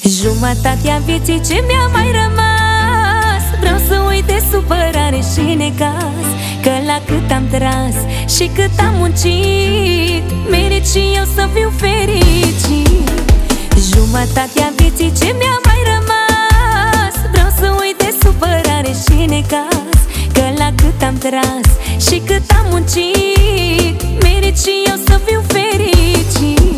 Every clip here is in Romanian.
Jumătatea vieții ce mi-a mai rămas, vreau să uit de supărare și necaz, că la cât am tras și cât am muncit, merit și eu să fiu fericit. Jumătatea vieții ce mi-a mai rămas, vreau să uit de supărare și necaz, că la cât am tras și cât am muncit, merit și eu să fiu fericit.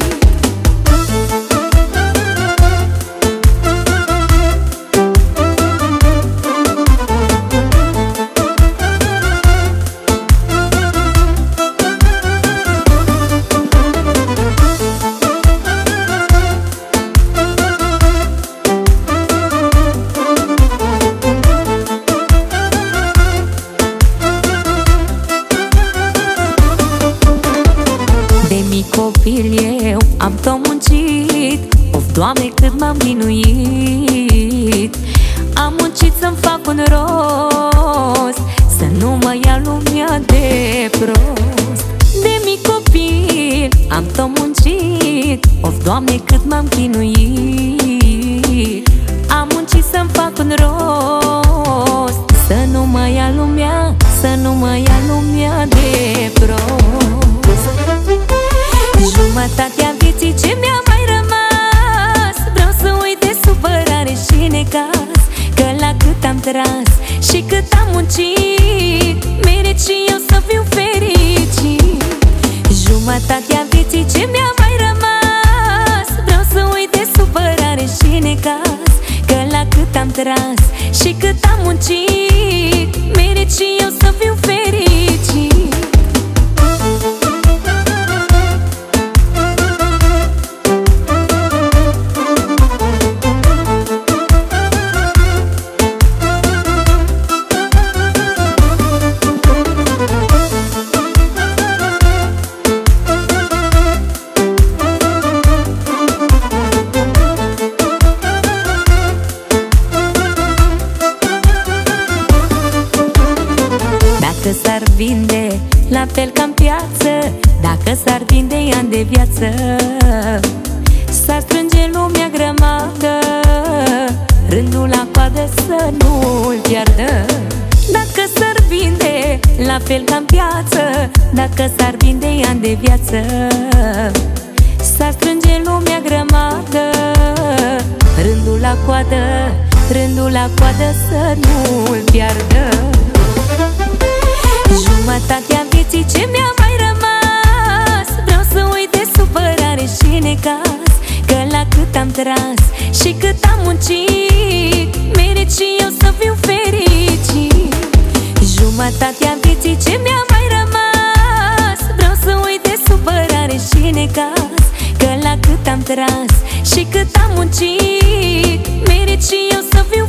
Copil eu am tot muncit, of, Doamne, cât m-am chinuit. Am muncit să-mi fac un rost, să nu mă ia lumea de prost. De mic copil am tot muncit, of, Doamne, cât m-am chinuit. Am muncit să-mi fac un rost, să nu mă ia lumea, să nu mă ia lumea de prost. Jumătatea vieții ce mi-a mai rămas, vreau să uit de supărare și necaz, că la cât am tras și cât am muncit, merit și eu să fiu fericit. Jumătatea vieții ce mi-a mai rămas, vreau să uit de supărare și necaz, că la cât am tras și cât am muncit, merit și eu să fiu fericit. Dacă s-ar vinde la fel ca în piață, dacă s-ar vinde ani de viață, s-ar strânge lumea grămadă, rândul la coadă să nu-l piardă. Dacă s-ar vinde la fel ca în piață, dacă s-ar vinde ani de viață, s-ar strânge lumea grămadă, rândul la coadă, rândul la coadă să nu-l piardă. Jumătatea vieții ce mi-a mai rămas, vreau să uit de supărare și necaz, că la cât am tras și cât am muncit, merit și eu să fiu fericit. Jumătatea vieții ce mi-a mai rămas, vreau să uit de supărare și necaz, că la cât am tras și cât am muncit, merit și eu să fiu